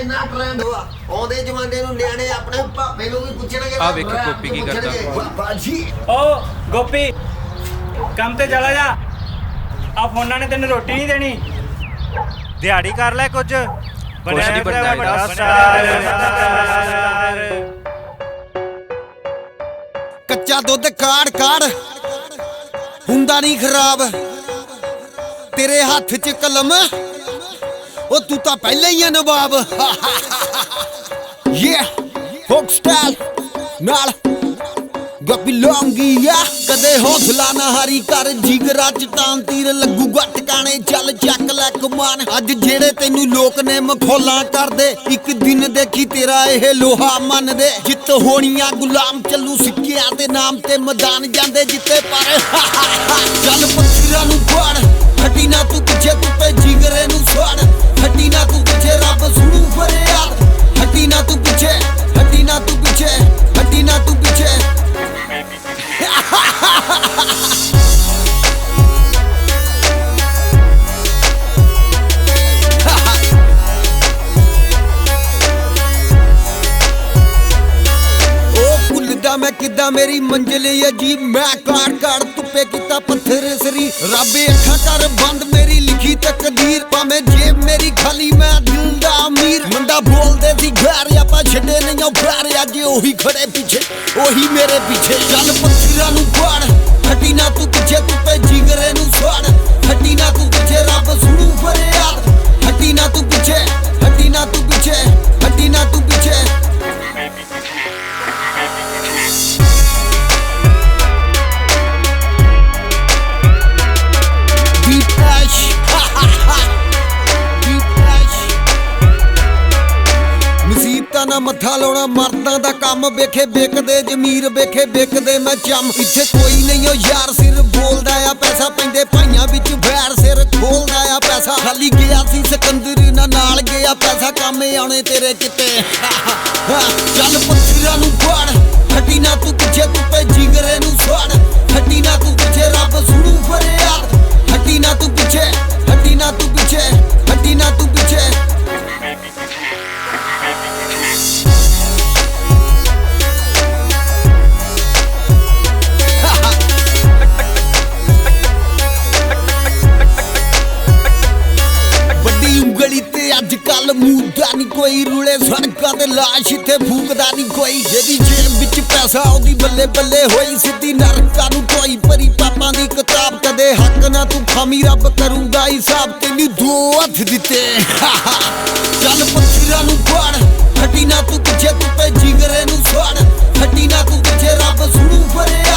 ਇੰਨਾ ਟ੍ਰੈਂਡ ਹੋਆ ਆਉਂਦੇ ਜਮਾਨੇ ਨੂੰ ਨਿਆਣੇ ਆਪਣੇ ਭਾਪੇ ਨੂੰ ਵੀ ਪੁੱਛਣਗੇ ਆ ਵੇਖੋ ਗੋਪੀ ਕੀ ਕਰਦਾ ਬਾਜੀ ਓ ਗੋਪੀ ਕੰਮ ਤੇ ਚਲਾ ਜਾ ਆ ਫੋਨਾਂ ਨੇ ਤੈਨੂੰ ਰੋਟੀ ਨਹੀਂ ਦੇਣੀ ਦਿਹਾੜੀ ਕਰ ਲੈ ਕੁਝ ਨਹੀਂ ਬਣਦਾ ਬੜਾ ਸਟਾਰ ਕੱਚਾ ਦੁੱਧ ਕਾੜ ਕਾੜ ਹੁੰਦਾ ਨਹੀਂ ਖਰਾਬ ਤੇਰੇ ਹੱਥ 'ਚ ਕਲਮ ਉਹ ਤੂੰ ਤਾਂ ਪਹਿਲਾਂ ਹੀ ਆ ਨਵਾਬ ਯੇ ਫੋਕ ਸਟਾਈਲ ਨਾਲ ਗੱਪੀ ਲੌਂਗੀਆ ਕਦੇ ਹੌਸਲਾ ਨਾ ਹਾਰੀ ਕਰ ਜਿਗਰਾ ਚ ਤਾਂ ਤੀਰ ਲੱਗੂਗਾ ਟਿਕਾਣੇ ਚੱਲ ਚੱਕ ਲੈ ਕਮਾਨ ਅੱਜ ਜਿਹੜੇ ਤੈਨੂੰ ਲੋਕ ਨੇ ਮਖੌਲਾਂ ਕਰਦੇ ਇੱਕ ਦਿਨ ਦੇਖੀ ਤੇਰਾ ਇਹ ਲੋਹਾ ਮੰਨਦੇ ਜਿੱਤ ਹੋਣੀਆਂ ਗੁਲਾਮ ਚੱਲੂ ਸਿੱਕਿਆਂ ਦੇ ਨਾਮ ਤੇ ਮੈਦਾਨ ਜਾਂਦੇ ਜਿੱਤੇ ਪਰ ਚੱਲ ਪੱਥਰਾਂ ਨੂੰ ਫੜ ਹੱਟੀ ਨਾ ਤੂੰ ਪਿੱਛੇ ਤੂੰ ਤੇ ਜਿਗਰੇ ਨੂੰ ਛੱਡ ਹੱਟੀ ਨਾ ਤੂੰ ਪਿੱਛੇ ਰੱਬ ਸੁਣੂ ਫਰਿਆਦ ਹੱਟੀ ਨਾ ਤੂੰ ਪਿੱਛੇ ਹੱਟੀ ਨਾ ਤੂੰ ਪਿੱਛੇ ਹੱਟੀ ਨਾ ਤੂੰ ਪਿੱਛੇ मैं किदा मेरी मंजिल अजीब मैं काट काट तुप्पे किता पत्थर सरी रब अखा कर बंद मेरी लिखी तकदीर भावे जेब मेरी खाली मैं दिल दा अमीर मुंडा बोलदे सी घर आपा छड़े नहीं प्यार अज ओही खड़े पीछे ओही मेरे पीछे चल पत्थरां नू फाड़ हटी ना तू पीछे तू ते जिगरे नू छड़ हटी ना तू पीछे रब सुनू फरियाद हटी ना तू पीछे हटी ना तू पीछे हटी ना तू पीछे ना मत्था लाउणा मर्दां दा काम वेखे बेकदे जमीर वेखे बेकदे मैं चम इत्थे कोई नहीं हो यार सिर बोलदा आ पैसा पैंदे भाइयां विच बैर सिर खोलदा आ पैसा खाली गया सी सिकंदर नाल गया पैसा काम आने तेरे किते चल पत्थरां नू फाड़ हटी ना तू पिछे तू पे जिगरे नू छड़ हटी ना तू पिछे रब सुनू फरियाद हटी ना तू पिछे हटी ना तू पिछे हटी ना तू पिछे अजकल मूदा नहीं कोई रुले सड़कों ते लाश इत्थे फूकदा नहीं कोई जेदी जेब विच पैसा ओदी बल्ले बल्ले होई सीधी नरकां नूं ढोई परी पापां दी किताब कदे हक ना तू खामी रब करूंगा हिसाब तैनूं दो हथ दिते चल पत्थरां नूं फाड़ हटी ना तू पिछे तू ते जिगरे नूं छड़ हटी ना तू पिछे रब सुनू फरियाद